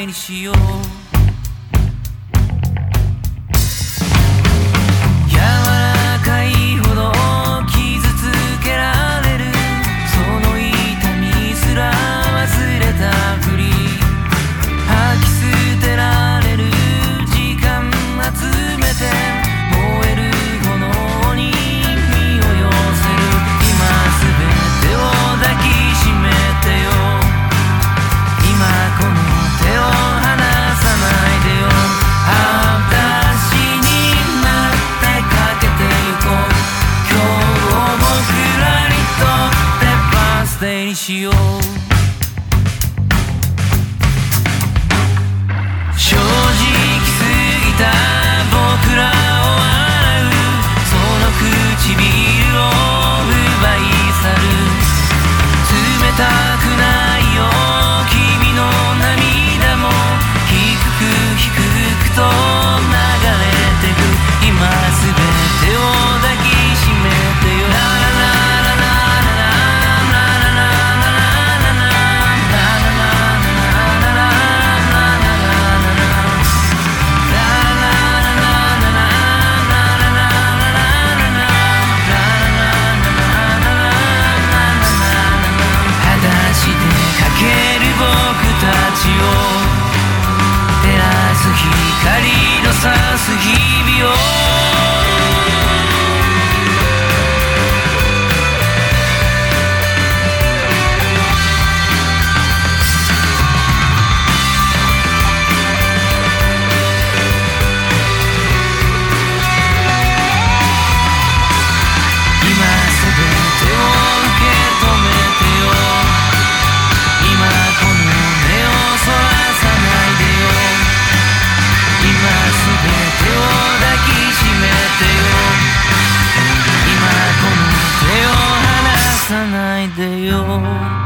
にしよう。柔らかいほど傷つけられる、その痛みすら忘れたふり、吐き捨てられる時間集めて燃える炎に身を寄せる。今すべてを抱きしめてよ、今この手を離さないでよ。私になってかけてゆこう。今日を僕らにとってバースデーにしよう。正直すぎた僕らを笑う、その唇を奪い去る。冷たくないよ君の涙も、低く低くと流れてく。今すべてを抱きしめてよ。ラララララララララ光の差す日々を、今すべてを受け止めてよ。今この目をそらさないでよ。今すべてを抱きしめてよ。今この手を離さないでよ。